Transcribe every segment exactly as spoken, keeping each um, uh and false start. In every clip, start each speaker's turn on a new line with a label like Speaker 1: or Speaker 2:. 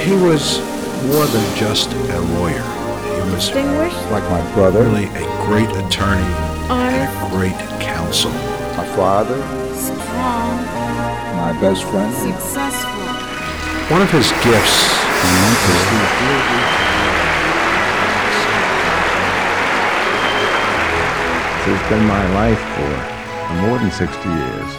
Speaker 1: He was more than just a lawyer. He was
Speaker 2: Distinguished,
Speaker 3: like my brother,
Speaker 1: really a great attorney and
Speaker 2: honest,
Speaker 1: a great counsel.
Speaker 3: my father,
Speaker 2: strong,
Speaker 3: my best friend.
Speaker 2: successful.
Speaker 1: One of his gifts was the ability
Speaker 4: This has been my life for, for more than sixty years.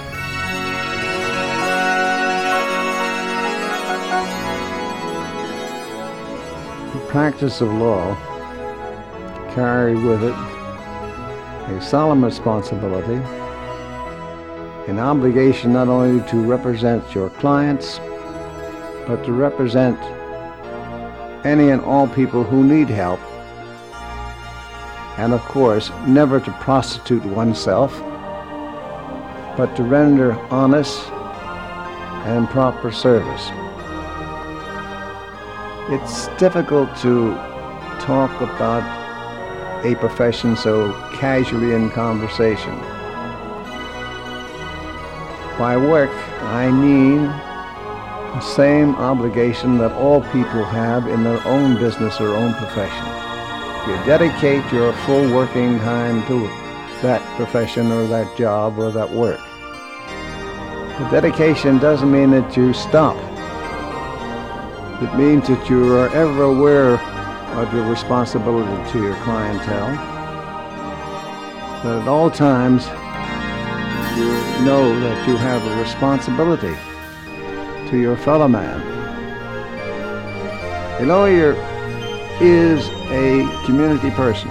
Speaker 4: The practice of law carry with it a solemn responsibility, an obligation not only to represent your clients, but to represent any and all people who need help, and of course, never to prostitute oneself, but to render honest and proper service. It's difficult to talk about a profession so casually in conversation. By work, I mean the same obligation that all people have in their own business or own profession. You dedicate your full working time to that profession or that job or that work. The dedication doesn't mean that you stop. It means that you are ever aware of your responsibility to your clientele, that at all times you know that you have a responsibility to your fellow man. A lawyer is a community person.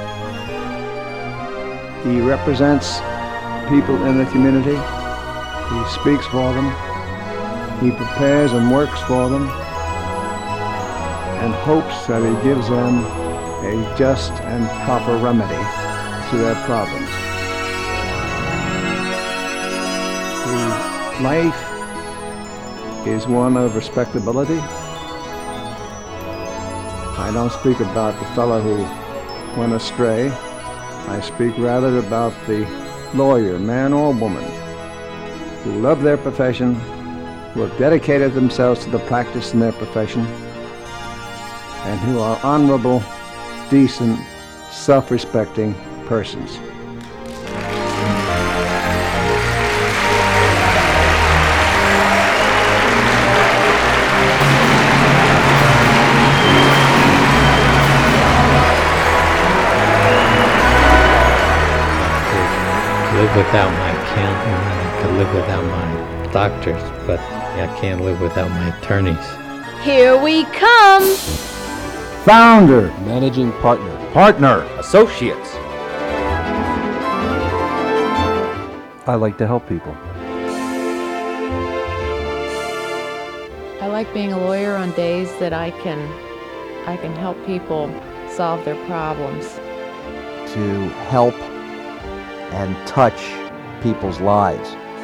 Speaker 4: He represents people in the community. He speaks for them. He prepares and works for them, and hopes that he gives them a just and proper remedy to their problems. The life is one of respectability. I don't speak about the fellow who went astray. I speak rather about the lawyer, man or woman, who love their profession, who have dedicated themselves to the practice in their profession, and who are honorable, decent, self-respecting persons.
Speaker 5: Live without my accountant, I could live without my doctors, but I can't live without my attorneys.
Speaker 2: Here we come!
Speaker 3: Founder,
Speaker 6: Managing partner.
Speaker 3: partner,
Speaker 6: Associates.
Speaker 7: I like to help people.
Speaker 8: I like being a lawyer on days that I can I can help people solve their problems.
Speaker 9: To help and touch people's lives.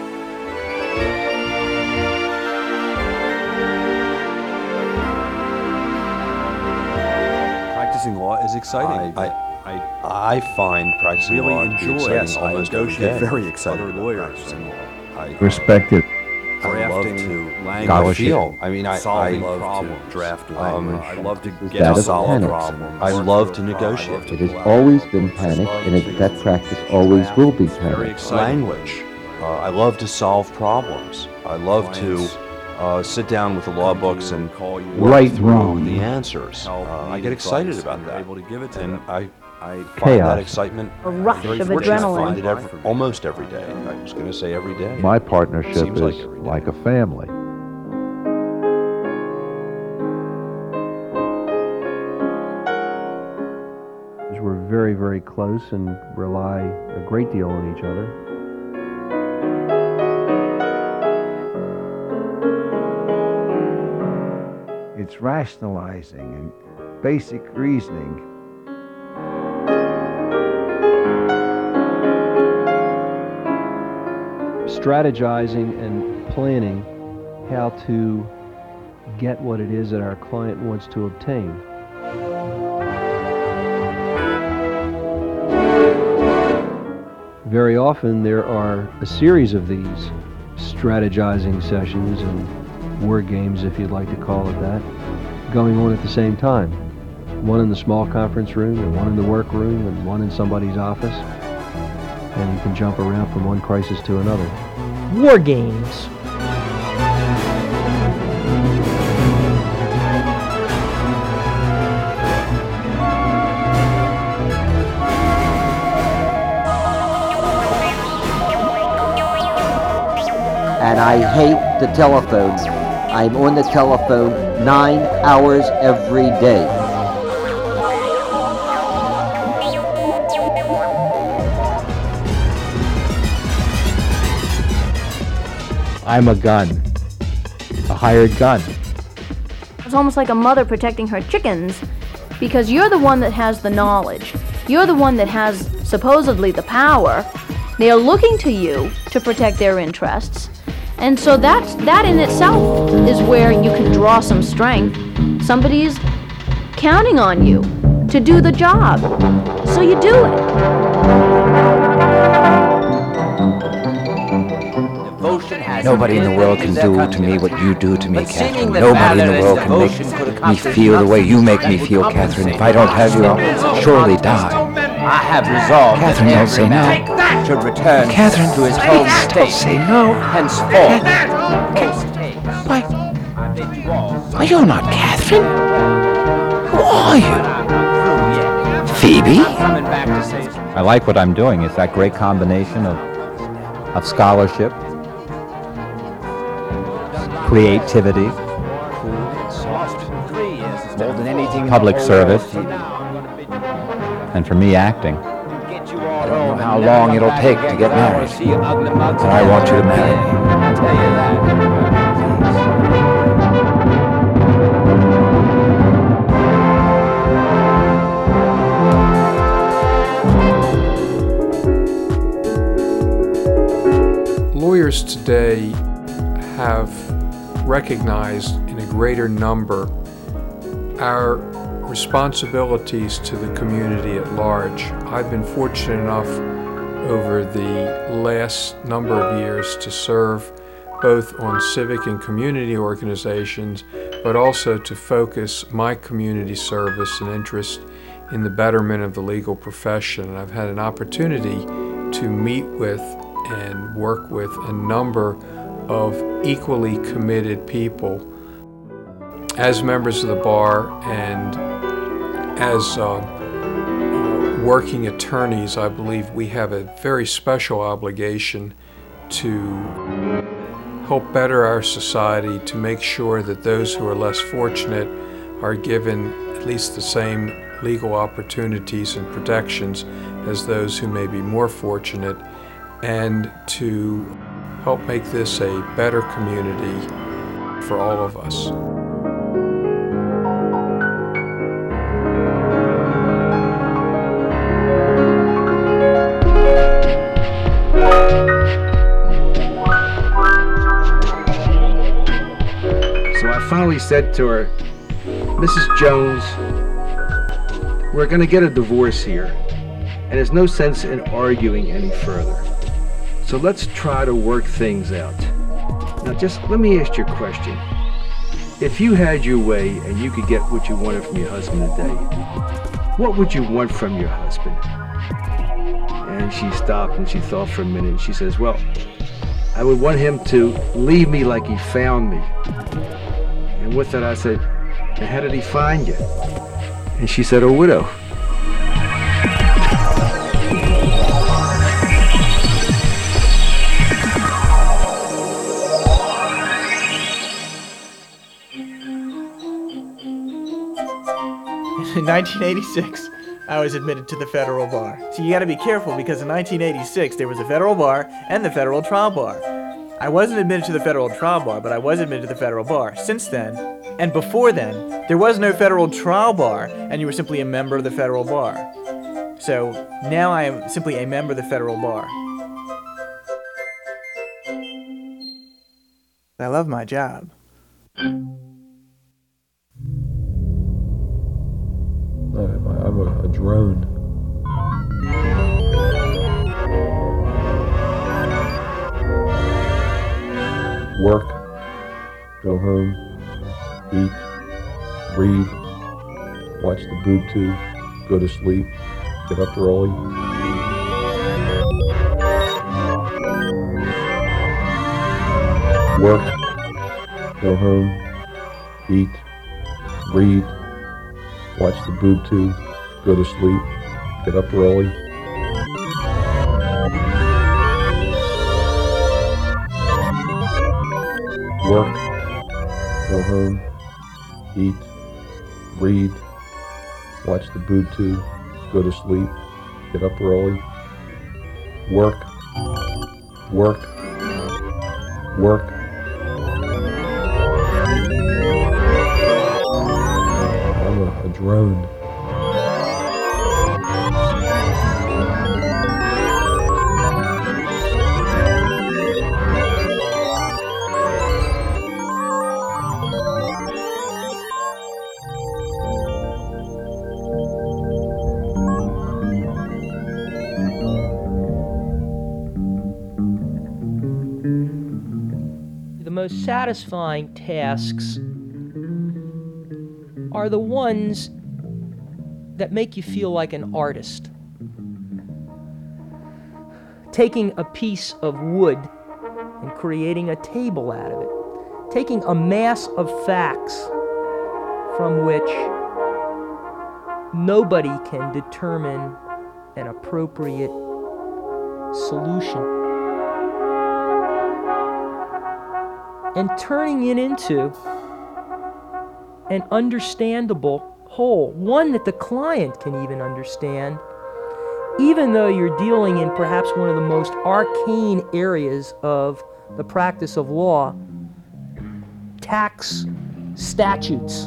Speaker 6: Practicing law is exciting.
Speaker 10: I, I, I find practicing
Speaker 6: really
Speaker 10: law to be
Speaker 6: enjoy.
Speaker 10: exciting
Speaker 6: Yes, I
Speaker 10: almost every
Speaker 6: negotiate
Speaker 10: day.
Speaker 6: very excited
Speaker 10: Other
Speaker 6: about
Speaker 10: lawyers
Speaker 6: practicing
Speaker 10: and
Speaker 6: law.
Speaker 10: I,
Speaker 4: Respected.
Speaker 10: I love
Speaker 6: Drafting
Speaker 10: to
Speaker 6: language.
Speaker 10: I feel. I mean, I, I
Speaker 6: solving
Speaker 10: love
Speaker 6: problems.
Speaker 10: to
Speaker 6: Draft
Speaker 10: um,
Speaker 6: language. I love to get
Speaker 4: that
Speaker 6: to
Speaker 4: of
Speaker 6: solve
Speaker 4: panic.
Speaker 6: problems.
Speaker 10: I
Speaker 6: work
Speaker 10: love
Speaker 6: through
Speaker 10: to
Speaker 6: a problem.
Speaker 10: negotiate.
Speaker 6: I love to
Speaker 4: It has
Speaker 6: collaborate.
Speaker 4: always been
Speaker 6: I
Speaker 4: panic,
Speaker 6: love
Speaker 4: and it,
Speaker 6: to
Speaker 4: that practice always will be
Speaker 6: Very
Speaker 4: panic.
Speaker 6: exciting.
Speaker 10: Language. Uh, I love to solve problems. I love to uh, sit down with the law books and
Speaker 6: call you
Speaker 10: work
Speaker 3: Right,
Speaker 10: through
Speaker 3: wrong.
Speaker 10: the answers.
Speaker 6: help,
Speaker 10: Uh, I
Speaker 6: need
Speaker 10: get excited
Speaker 6: advice,
Speaker 10: about
Speaker 6: and you're
Speaker 10: that.
Speaker 6: able to give it to
Speaker 10: and
Speaker 6: them.
Speaker 10: I
Speaker 6: I
Speaker 10: find that
Speaker 4: Chaos.
Speaker 10: excitement
Speaker 2: A rush
Speaker 10: very
Speaker 2: of
Speaker 10: fortunate. I
Speaker 2: adrenaline.
Speaker 10: find it every, almost every day. I was going to say every day.
Speaker 4: My partnership
Speaker 10: Seems
Speaker 4: is
Speaker 10: like every day.
Speaker 4: like a family. We're very, very close and rely a great deal on each other. It's rationalizing and basic reasoning.
Speaker 7: Strategizing and planning how to get what it is that our client wants to obtain. Very often there are a series of these strategizing sessions and war games, if you'd like to call it that, going on at the same time. One in the small conference room, and one in the workroom, and one in somebody's office. And you can jump around from one crisis to another.
Speaker 11: War games.
Speaker 9: And I hate the telephone. I'm on the telephone nine hours every day.
Speaker 1: I'm a gun. A hired gun.
Speaker 2: It's almost like a mother protecting her chickens, because you're the one that has the knowledge. You're the one that has supposedly the power. They are looking to you to protect their interests. And so that's, that in itself is where you can draw some strength. Somebody's counting on you to do the job. So you do it.
Speaker 12: Nobody in the world can do to me what you do to me, Catherine. Nobody in the world can make me feel the way you make me feel, Catherine. If I don't have you, I'll surely die.
Speaker 13: I have resolved
Speaker 12: Catherine, don't say no.
Speaker 13: should return
Speaker 12: Catherine,
Speaker 13: to his home
Speaker 12: please,
Speaker 13: state.
Speaker 12: don't say no.
Speaker 13: Henceforth.
Speaker 12: Why? Why, you're not Catherine. Who are you? Phoebe?
Speaker 14: I like what I'm doing. It's that great combination of, of scholarship, creativity, public service, and for me, acting.
Speaker 12: I don't know how long it'll take to get married, but I want you to marry me.
Speaker 13: I tell you that.
Speaker 15: Lawyers today have recognized in a greater number our responsibilities to the community at large. I've been fortunate enough over the last number of years to serve both on civic and community organizations, but also to focus my community service and interest in the betterment of the legal profession. And I've had an opportunity to meet with and work with a number of equally committed people. As members of the bar and as uh, working attorneys, I believe we have a very special obligation to help better our society, to make sure that those who are less fortunate are given at least the same legal opportunities and protections as those who may be more fortunate, and to help make this a better community for all of us.
Speaker 16: So I finally said to her, Missus Jones, we're going to get a divorce here, and there's no sense in arguing any further. So let's try to work things out. Now just let me ask you a question. If you had your way and you could get what you wanted from your husband today, what would you want from your husband? And she stopped and she thought for a minute and she says, well, I would want him to leave me like he found me. And with that I said, and how did he find you? And she said, a widow.
Speaker 17: In nineteen eighty-six, I was admitted to the federal bar. So you gotta be careful, because in nineteen eighty-six, there was a federal bar and the federal trial bar. I wasn't admitted to the federal trial bar, but I was admitted to the federal bar. Since then, and before then, there was no federal trial bar, and you were simply a member of the federal bar. So now I am simply a member of the federal bar. I love my job.
Speaker 1: I'm a, a drone. Work, go
Speaker 18: go home, eat, read, watch the boob tube, go to sleep, get up early. Work, go home, eat, read, watch the boob tube, go to sleep, get up early. Work, go home, eat, read, watch the boob tube, go to sleep, get up early. Work, work, work. I'm a, a drone.
Speaker 11: The most satisfying tasks are the ones that make you feel like an artist. Taking a piece of wood and creating a table out of it. Taking a mass of facts from which nobody can determine an appropriate solution. And turning it into an understandable whole, one that the client can even understand, even though you're dealing in perhaps one of the most arcane areas of the practice of law, tax statutes.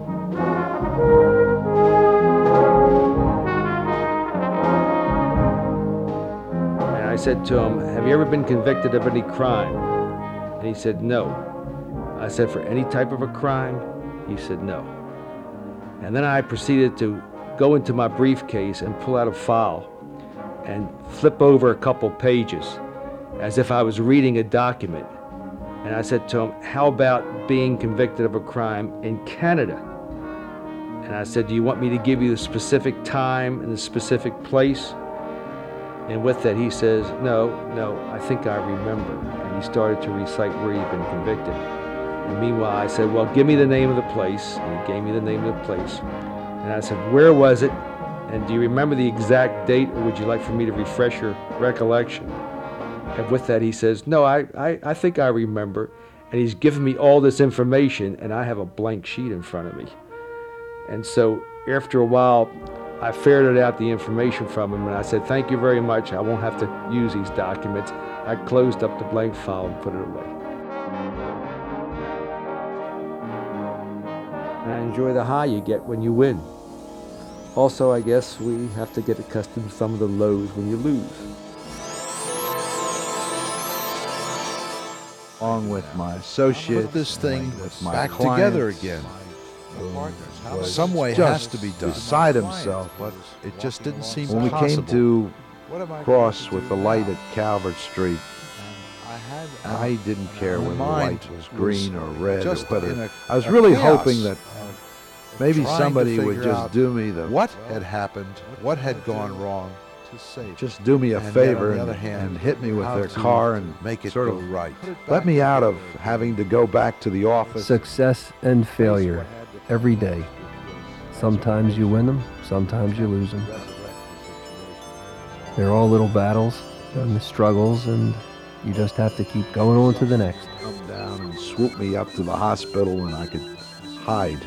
Speaker 16: And I said to him, have you ever been convicted of any crime? And he said, no. I said, for any type of a crime? He said, no. And then I proceeded to go into my briefcase and pull out a file and flip over a couple pages as if I was reading a document. And I said to him, how about being convicted of a crime in Canada? And I said, do you want me to give you the specific time and the specific place? And with that, he says, no, no, I think I remember. And he started to recite where he'd been convicted. And meanwhile, I said, well, give me the name of the place. And he gave me the name of the place. And I said, where was it? And do you remember the exact date, or would you like for me to refresh your recollection? And with that, he says, no, I, I, I think I remember. And he's given me all this information, and I have a blank sheet in front of me. And so after a while, I ferreted out the information from him, and I said, thank you very much. I won't have to use these documents. I closed up the blank file and put it away. And I enjoy the high you get when you win. Also, I guess we have to get accustomed to some of the lows when you lose.
Speaker 3: Along with my associates,
Speaker 19: put this thing
Speaker 3: with my
Speaker 19: back
Speaker 3: clients,
Speaker 19: together again. Some way has to be done.
Speaker 3: Beside himself,
Speaker 19: but it just didn't seem
Speaker 3: when we
Speaker 19: possible.
Speaker 3: came to cross with the light at Calvert Street, I didn't care whether the light was green or red or whether. I was really hoping that maybe somebody would just do me the
Speaker 19: what had happened, what had gone wrong,
Speaker 3: just do me a
Speaker 19: and
Speaker 3: favor
Speaker 19: yet, on the
Speaker 3: and,
Speaker 19: other hand,
Speaker 3: and hit me with
Speaker 19: how
Speaker 3: their
Speaker 19: to
Speaker 3: car and
Speaker 19: make it
Speaker 3: sort
Speaker 19: go
Speaker 3: of
Speaker 19: right.
Speaker 3: let me out of having to go back to the office.
Speaker 7: Success and failure every day. Sometimes you win them, sometimes you lose them. They're all little battles and struggles, and you just have to keep going on to the next.
Speaker 3: Come down and swoop me up to the hospital and I could hide.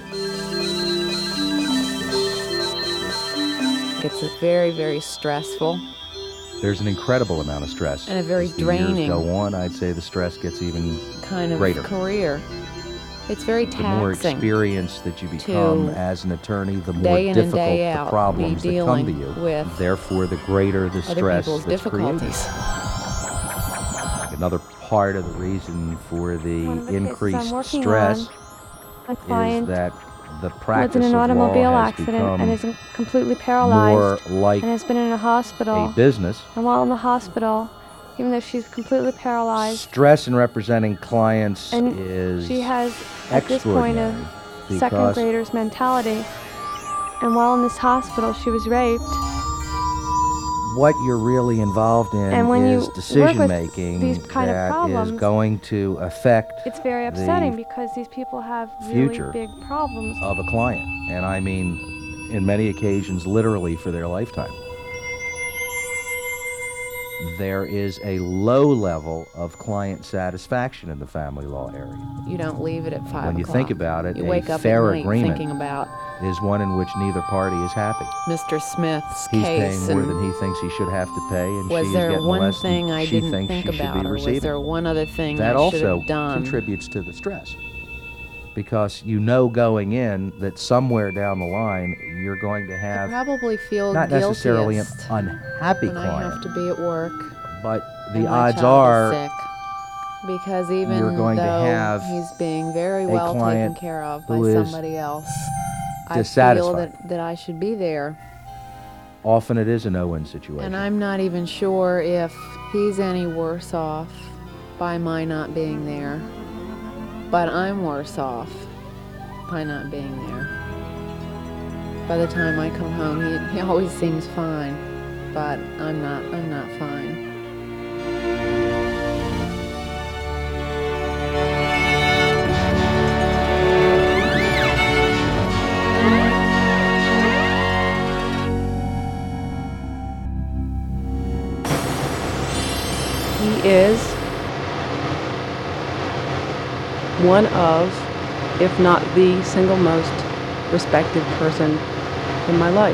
Speaker 8: It's very, very stressful.
Speaker 14: There's an incredible amount of stress.
Speaker 8: And a very
Speaker 14: As the
Speaker 8: draining
Speaker 14: years go on, I'd say the stress gets even
Speaker 8: kind of
Speaker 14: greater.
Speaker 8: career. It's very
Speaker 14: The
Speaker 8: taxing.
Speaker 14: more experienced that you become
Speaker 8: to
Speaker 14: as an attorney, the more
Speaker 8: day in and
Speaker 14: difficult
Speaker 8: day
Speaker 14: the
Speaker 8: out
Speaker 14: problems
Speaker 8: be
Speaker 14: that come to
Speaker 8: dealing
Speaker 14: you.
Speaker 8: with
Speaker 14: Therefore, the greater the
Speaker 8: other
Speaker 14: stress
Speaker 8: people's
Speaker 14: that's created.
Speaker 8: difficulties.
Speaker 14: Another part of the reason for the,
Speaker 20: One of the cases I'm
Speaker 14: increased
Speaker 20: working
Speaker 14: stress
Speaker 20: on, a client
Speaker 14: is that the
Speaker 20: was
Speaker 14: practice
Speaker 20: in an
Speaker 14: of
Speaker 20: automobile
Speaker 14: law has
Speaker 20: accident
Speaker 14: become
Speaker 20: and is completely paralyzed
Speaker 14: more like
Speaker 20: and has been in a hospital.
Speaker 14: a business.
Speaker 20: And while in the hospital, he even though she's completely paralyzed.
Speaker 12: Stress in representing clients
Speaker 20: And
Speaker 12: is
Speaker 20: she has, at this point, a
Speaker 12: extraordinary
Speaker 20: second
Speaker 12: because
Speaker 20: grader's mentality. And while in this hospital, she was raped.
Speaker 12: what you're really involved in
Speaker 20: And when
Speaker 12: is
Speaker 20: you work
Speaker 12: decision
Speaker 20: with
Speaker 12: making
Speaker 20: these kind of
Speaker 12: that is
Speaker 20: problems,
Speaker 12: going to affect
Speaker 20: It's very
Speaker 12: the
Speaker 20: upsetting because these people have really
Speaker 12: future
Speaker 20: big problems.
Speaker 12: of a client, and I mean, in many occasions, literally for their lifetime. There is a low level of client satisfaction in the family law area.
Speaker 8: You don't leave it at five
Speaker 12: When you
Speaker 8: o'clock.
Speaker 12: think about it,
Speaker 8: you
Speaker 12: a
Speaker 8: wake up
Speaker 12: fair
Speaker 8: at night
Speaker 12: agreement
Speaker 8: thinking about
Speaker 12: is one in which neither party is happy.
Speaker 8: Mister Smith's
Speaker 12: He's
Speaker 8: case
Speaker 12: paying more
Speaker 8: and
Speaker 12: than he thinks he should have to pay, and
Speaker 8: was
Speaker 12: she's
Speaker 8: there
Speaker 12: getting
Speaker 8: one
Speaker 12: less
Speaker 8: thing
Speaker 12: than
Speaker 8: I
Speaker 12: she
Speaker 8: didn't
Speaker 12: thinks
Speaker 8: think
Speaker 12: she should
Speaker 8: about,
Speaker 12: be
Speaker 8: or was
Speaker 12: receiving.
Speaker 8: there one other thing
Speaker 12: that
Speaker 8: I should
Speaker 12: also
Speaker 8: have done?
Speaker 12: contributes to the stress, because you know going in that somewhere down the line you're going to
Speaker 8: I
Speaker 12: have
Speaker 8: probably feel
Speaker 12: not necessarily an
Speaker 8: guiltiest
Speaker 12: unhappy
Speaker 8: when I
Speaker 12: client,
Speaker 8: have to be at work.
Speaker 12: but
Speaker 8: and
Speaker 12: the
Speaker 8: my
Speaker 12: odds
Speaker 8: child
Speaker 12: are
Speaker 8: is sick. Because even
Speaker 12: you're going to
Speaker 8: though
Speaker 12: have
Speaker 8: he's being very
Speaker 12: a
Speaker 8: well taken
Speaker 12: client
Speaker 8: care of by
Speaker 12: who is
Speaker 8: somebody else, I feel
Speaker 12: dissatisfied.
Speaker 8: that, that I should be there.
Speaker 12: Often it is a no-win situation.
Speaker 8: And I'm not even sure if he's any worse off by my not being there. But I'm worse off by not being there. By the time I come home, he, he always seems fine, but I'm not, I'm not fine.
Speaker 21: He is one of, if not the single most respected person in my life.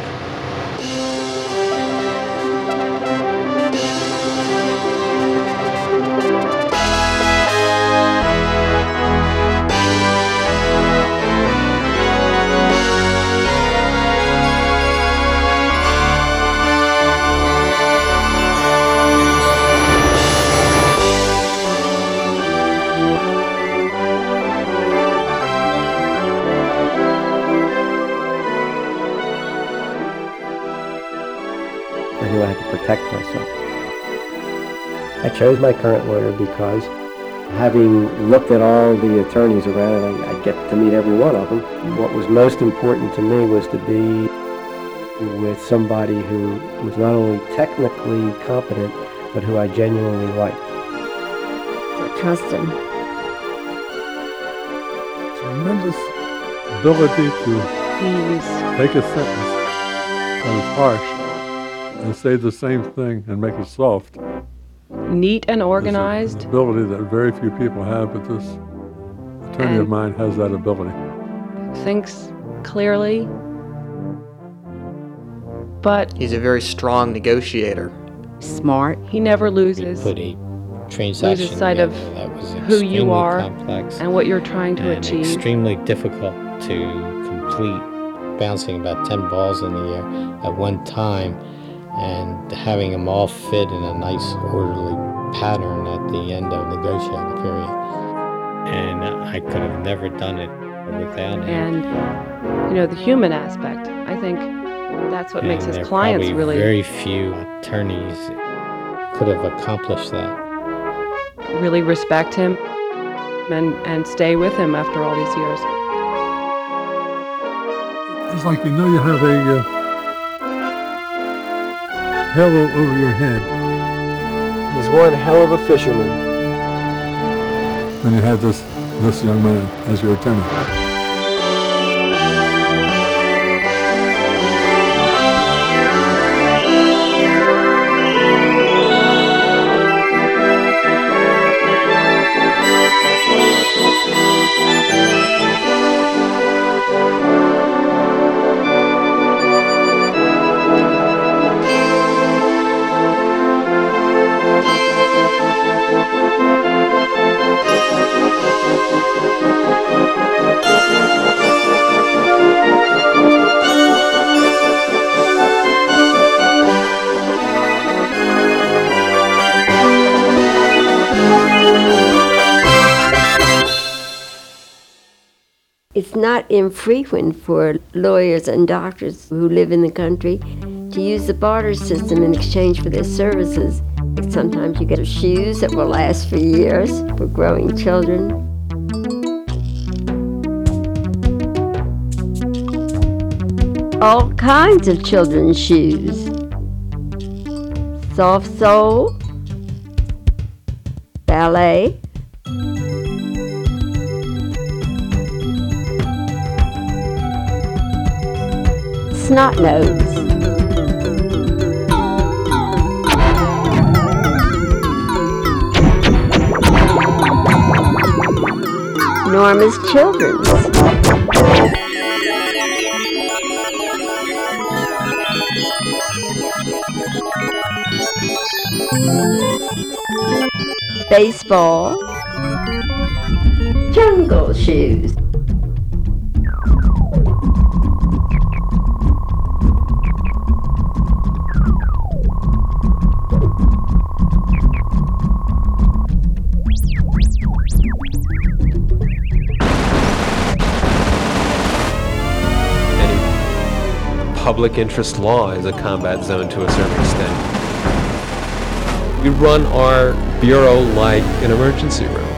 Speaker 22: I knew I had to protect myself. I chose my current lawyer because, having looked at all the attorneys around, I, I get to meet every one of them. What was most important to me was to be with somebody who was not only technically competent, but who I genuinely liked.
Speaker 23: I trust him.
Speaker 18: Tremendous ability to
Speaker 21: He's
Speaker 18: take a sentence that is harsh and say the same thing and make it soft.
Speaker 21: neat and organized.
Speaker 18: It's an ability that very few people have, but this attorney
Speaker 21: And
Speaker 18: of mine has that ability.
Speaker 21: thinks clearly. But
Speaker 17: he's a very strong negotiator.
Speaker 21: Smart. He never loses.
Speaker 5: Put a transaction
Speaker 21: loses sight of
Speaker 5: together that was
Speaker 21: who you
Speaker 5: extremely
Speaker 21: are
Speaker 5: complex
Speaker 21: and what you're trying to
Speaker 5: and
Speaker 21: achieve.
Speaker 5: extremely difficult to complete, bouncing about ten balls in the air at one time and having them all fit in a nice orderly pattern at the end of the negotiating period. And I could have never done it without him.
Speaker 21: And, you know, the human aspect, I think that's what
Speaker 5: And
Speaker 21: makes his
Speaker 5: there are
Speaker 21: clients
Speaker 5: probably
Speaker 21: really,
Speaker 5: very few attorneys could have accomplished that.
Speaker 21: really respect him and, and stay with him after all these years.
Speaker 18: It's like you know you have a uh, halo over your head.
Speaker 22: He's one hell of a fisherman.
Speaker 18: And you have this, this young man as your attorney.
Speaker 23: It's not infrequent for lawyers and doctors who live in the country to use the barter system in exchange for their services Sometimes you get shoes that will last for years for growing children. All kinds of children's shoes. Soft sole, ballet, snot nose. Norma's Children's. Baseball. Jungle shoes.
Speaker 4: Public interest law is a combat zone to a certain extent. We run our bureau like an emergency room.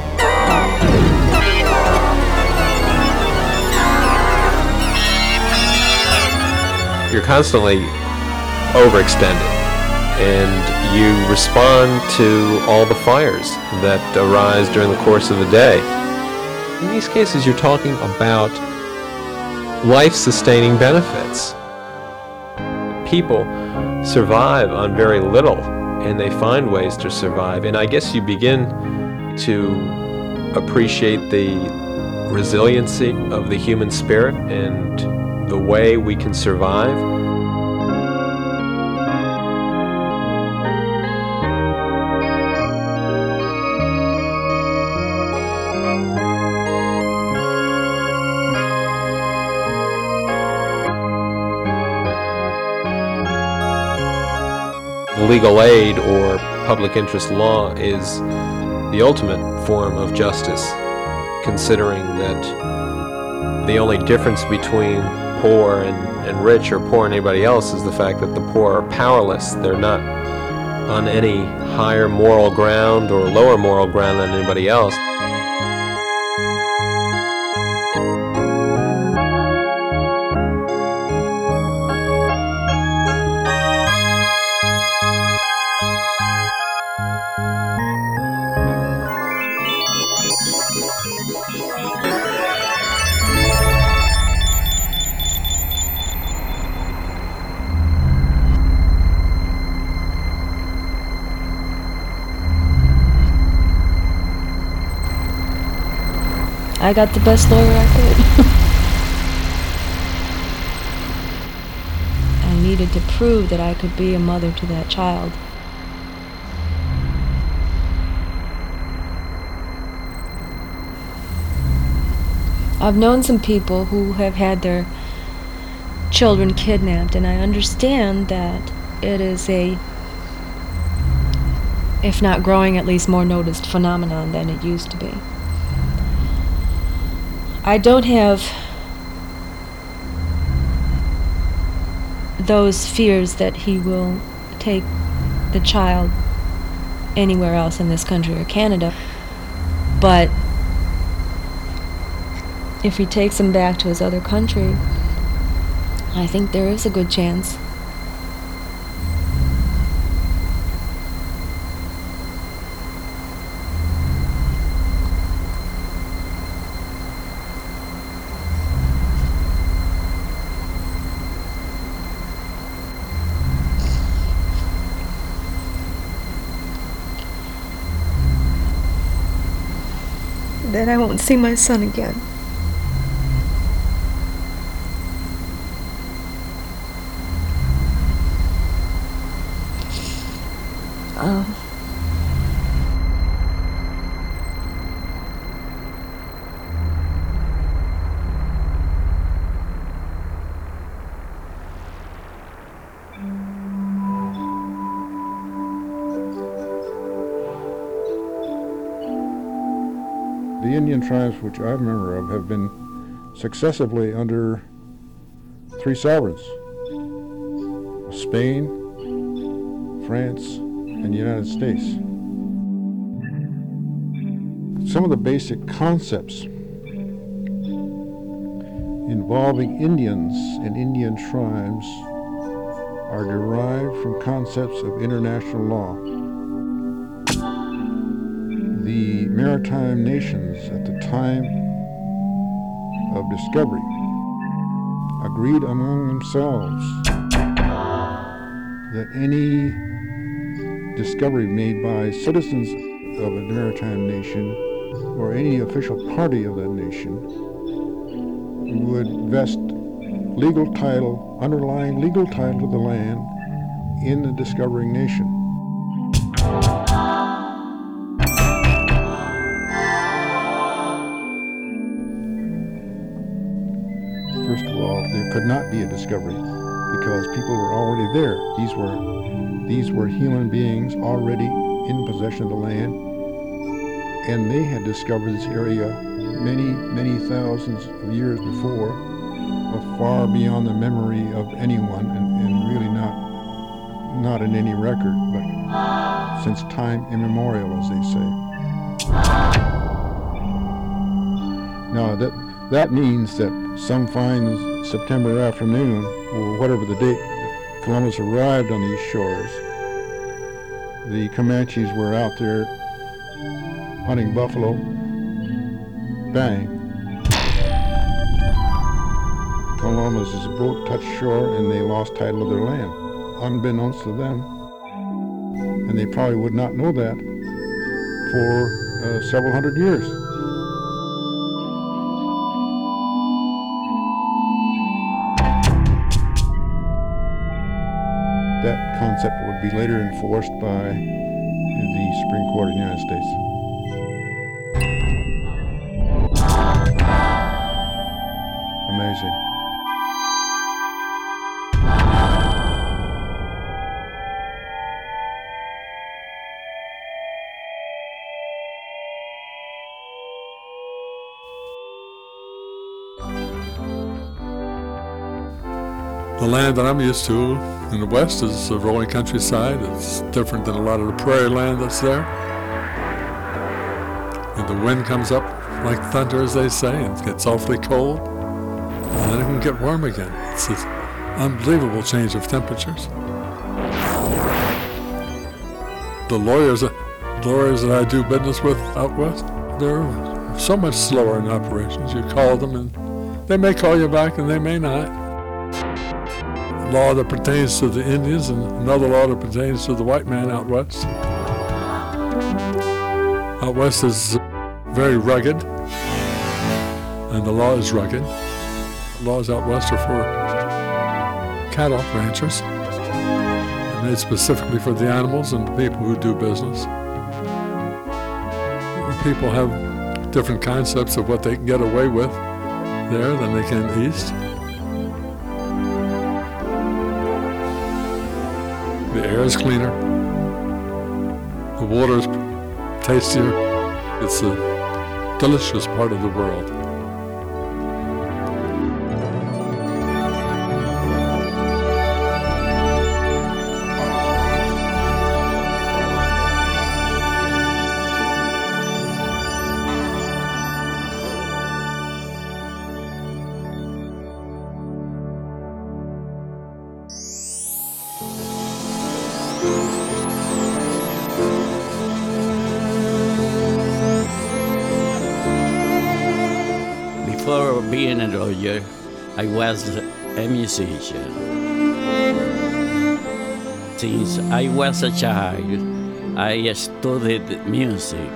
Speaker 4: You're constantly overextended, and you respond to all the fires that arise during the course of the day. In these cases, you're talking about life-sustaining benefits. People survive on very little, and they find ways to survive. And I guess you begin to appreciate the resiliency of the human spirit and the way we can survive. Legal aid or public interest law is the ultimate form of justice, considering that the only difference between poor and, and rich or poor and anybody else is the fact that the poor are powerless. They're not on any higher moral ground or lower moral ground than anybody else.
Speaker 6: I got the best lawyer I could. I needed to prove that I could be a mother to that child. I've known some people who have had their children kidnapped, and I understand that it is a, if not growing, at least more noticed phenomenon than it used to be. I don't have those fears that he will take the child anywhere else in this country or Canada, but if he takes him back to his other country, I think there is a good chance. That I won't see my son again. Um,
Speaker 18: The Indian tribes, which I remember of, have been successively under three sovereigns: Spain, France, in the United States. Some of the basic concepts involving Indians and Indian tribes are derived from concepts of international law. The maritime nations at the time of discovery agreed among themselves that any discovery made by citizens of a maritime nation or any official party of that nation would vest legal title, underlying legal title to the land in the discovering nation. First of all, there could not be a discovery because people were already there. These were these were human beings already in possession of the land, and they had discovered this area many, many thousands of years before, but far beyond the memory of anyone, and, and really not not in any record, but since time immemorial, as they say. Now that that means that some fine September afternoon, or whatever the date Columbus arrived on these shores, the Comanches were out there hunting buffalo. Bang. Columbus's boat touched shore and they lost title of their land, unbeknownst to them. And they probably would not know that for uh, several hundred years. That concept would be later enforced by the Supreme Court of the United States. Amazing.
Speaker 2: The land that I'm used to in the West is a rolling countryside. It's different than a lot of the prairie land that's there. And the wind comes up like thunder, as they say, and it gets awfully cold. And then it can get warm again. It's an unbelievable change of temperatures. The lawyers, the lawyers that I do business with out west, they're so much slower in operations. You call them and they may call you back and they may not. Law that pertains to the Indians and another law that pertains to the white man out west. Out west is very rugged, and the law is rugged. The laws out west are for cattle ranchers, made specifically for the animals and the people who do business. People have different concepts of what they can get away with there than they can east. The air is cleaner, the water is tastier. It's a delicious part of the world.
Speaker 9: Before being a lawyer, I was a musician. Since I was a child, I studied music.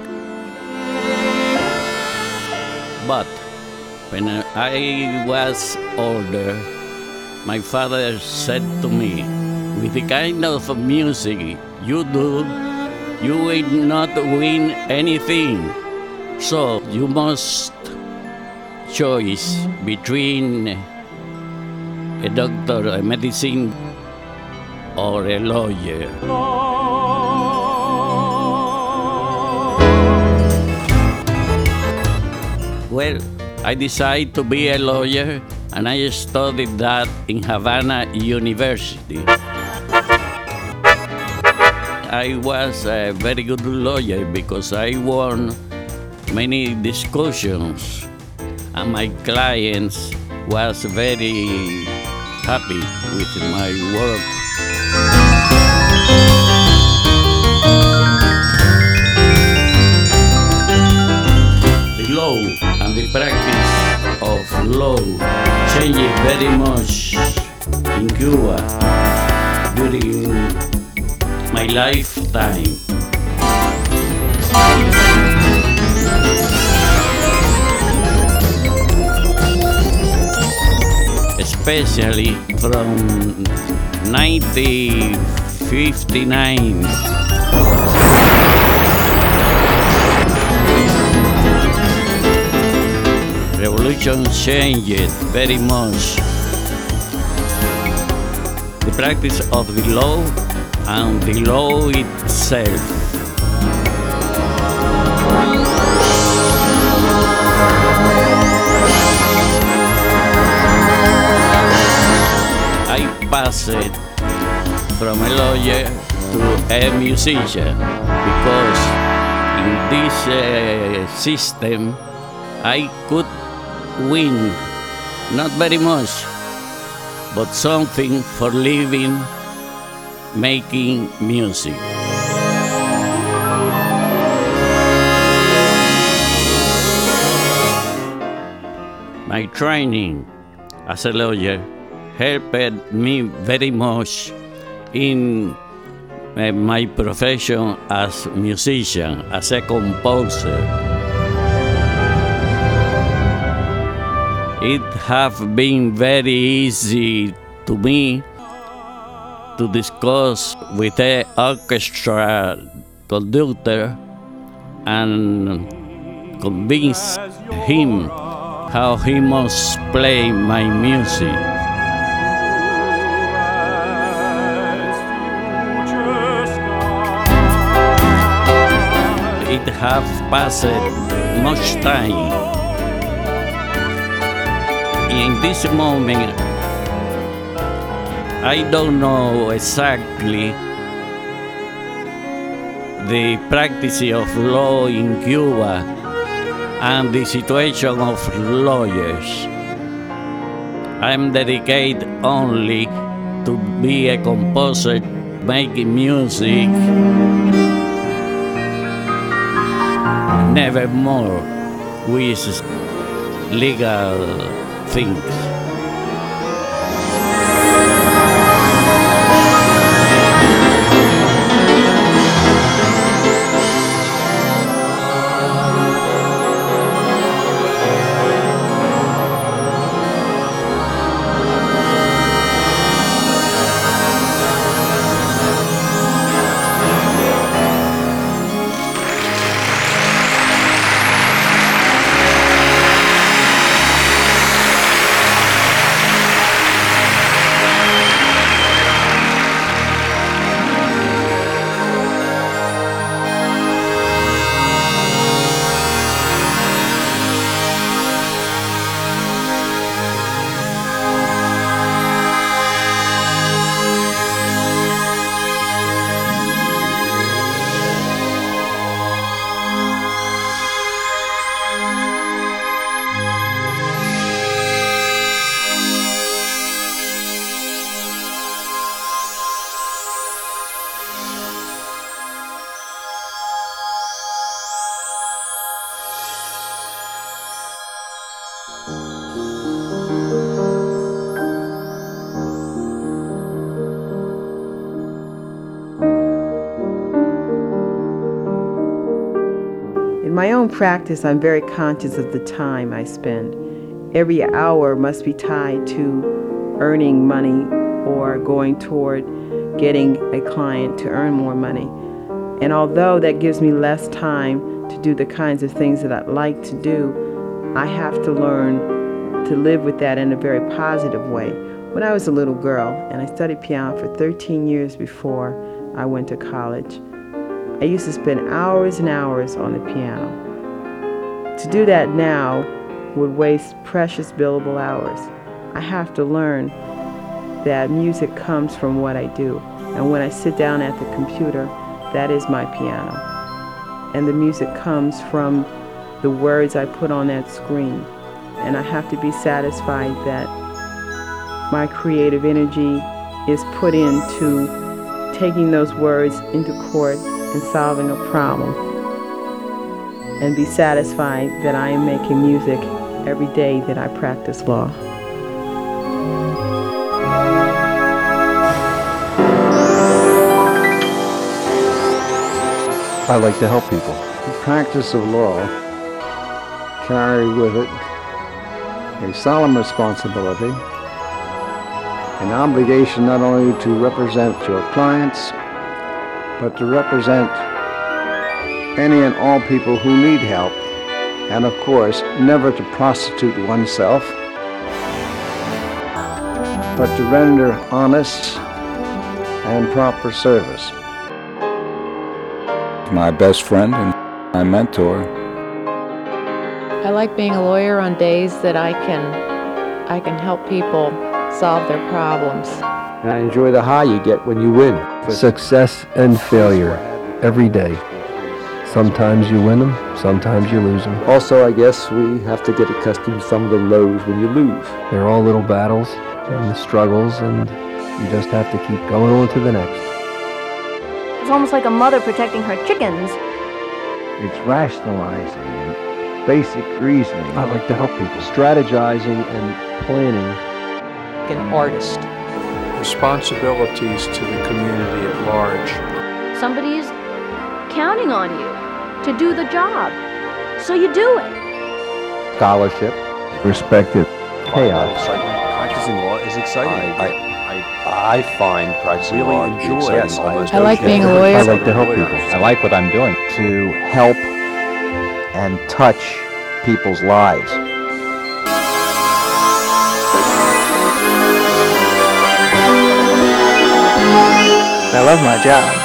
Speaker 9: But when I was older, my father said to me, with the kind of music you do, you will not win anything. So you must choose between a doctor, a medicine, or a lawyer. Well, I decided to be a lawyer, and I studied that in Havana University. I was a very good lawyer because I won many discussions, and my clients was very happy with my work. The law and the practice of law changed very much in Cuba during my lifetime. Especially from nineteen fifty-nine. Revolution changed very much the practice of the law and the law itself. I passed from a lawyer to a musician because in this uh, system I could win, not very much, but something for living, making music. My training as a lawyer helped me very much in uh, my profession as musician, as a composer. It have been very easy to me to discuss with an orchestra conductor and convince him how he must play my music. It have passed much time. In this moment, I don't know exactly the practice of law in Cuba and the situation of lawyers. I'm dedicated only to be a composer, making music, never more with legal things.
Speaker 10: In my own practice, I'm very conscious of the time I spend. Every hour must be tied to earning money or going toward getting a client to earn more money. And although that gives me less time to do the kinds of things that I'd like to do, I have to learn to live with that in a very positive way. When I was a little girl, and I studied piano for thirteen years before I went to college, I used to spend hours and hours on the piano. To do that now would waste precious billable hours. I have to learn that music comes from what I do. And when I sit down at the computer, That is my piano. And the music comes from the words I put on that screen. And I have to be satisfied that my creative energy is put into taking those words into court and solving a problem. And be satisfied that I am making music every day that I practice law.
Speaker 7: I like to help people.
Speaker 1: The practice of law carry with it a solemn responsibility, an obligation not only to represent your clients, but to represent any and all people who need help, and of course, never to prostitute oneself, but to render honest and proper service.
Speaker 13: My best friend and my mentor.
Speaker 8: I like being a lawyer on days that I can I can help people solve their problems.
Speaker 22: And I enjoy the high you get when you win.
Speaker 7: Success and failure every day. Sometimes you win them, sometimes you lose them.
Speaker 22: Also, I guess we have to get accustomed to some of the lows when you lose.
Speaker 7: They're all little battles and the struggles, and you just have to keep going on to the next.
Speaker 20: It's almost like a mother protecting her chickens.
Speaker 1: It's rationalizing and basic reasoning.
Speaker 7: I like to help people. Strategizing and planning.
Speaker 11: An artist.
Speaker 15: Responsibilities to the community at large.
Speaker 20: Somebody is counting on you to do the job, so you do it.
Speaker 14: Scholarship.
Speaker 3: Respected.
Speaker 14: Chaos.
Speaker 24: Practicing law is exciting.
Speaker 25: I, I, I find practicing
Speaker 24: really
Speaker 25: law
Speaker 24: enjoy
Speaker 25: exciting.
Speaker 24: yes,
Speaker 8: I like being a lawyer.
Speaker 14: I like to help people. I like what I'm doing.
Speaker 12: To help and touch people's lives.
Speaker 17: I love my job.